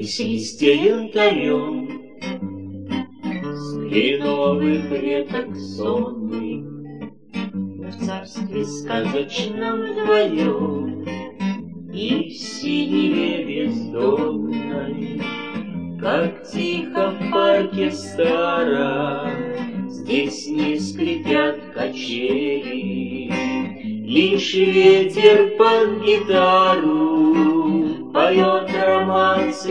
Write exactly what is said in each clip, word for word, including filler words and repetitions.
Качались листья янтарем с кленовых веток сонных. В царстве сказочном вдвоем и в синеве бездомной, как тихо в парке старом, здесь не скрипят качели, лишь ветер под гитару поет романс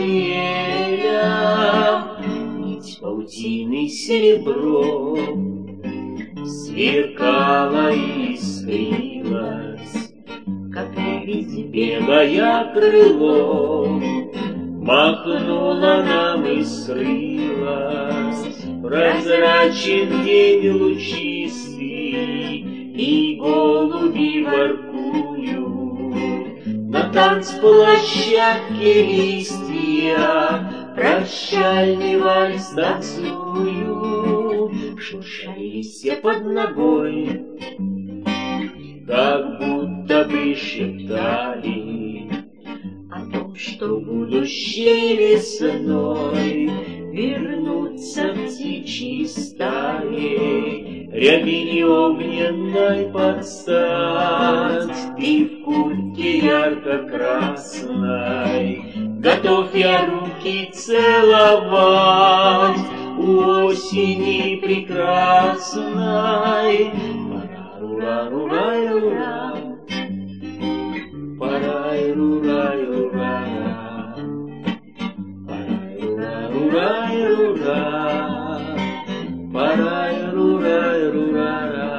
еля. Нить паутины серебром сверкала и искрилась, как ведь белое крыло махнула нам и скрылась. Прозрачен день лучистый, и голуби воркуют на танцплощадке листья, прощальный вальс танцуют. Шурша листья под ногой, как будто бы шептали о том, что будущей весной вернутся птичьи стаи, рябине огненной подстать. Ты в куртке ярко-красной, готов я руки целовать у осени прекрасной. Пара-рура-рура-рура, пара-рура-рура, пара-рура-рура, пара-рура-рура.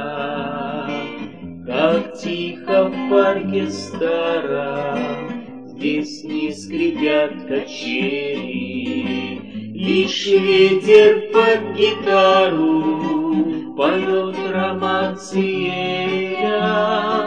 Как тихо в парке старом, здесь не скрипят качели, лишь ветер под гитару поет романс еля.